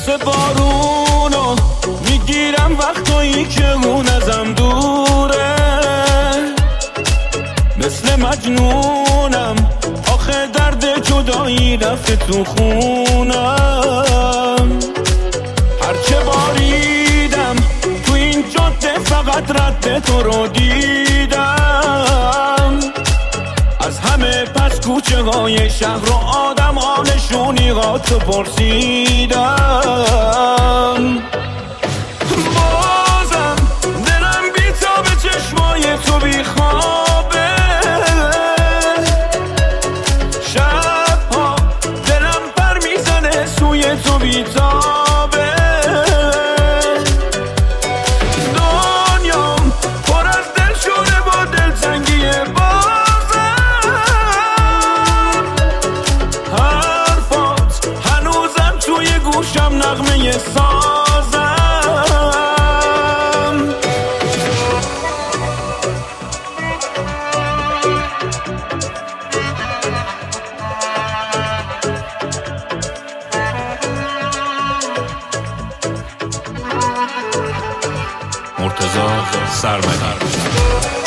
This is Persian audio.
مثل بارونو میگیرم وقتایی که اون ازم دوره، مثل مجنونم آخه درد جدایی رفته تو خونم. هرچه باریدم تو این جاده فقط رد تو رو دیدم، از همه پس کوچه های شهر و آدم نشونیاتو پرسیدم. بازم دلم بی‌تاب چشمای تو بیخوابه، شبها دلم پر میزنه سوی تو بیتابه، دنیام پر از دل شده با دلتنگی بازم، حرفات هنوزم توی گوشم نغمه سازم. مرتضی سرمدی.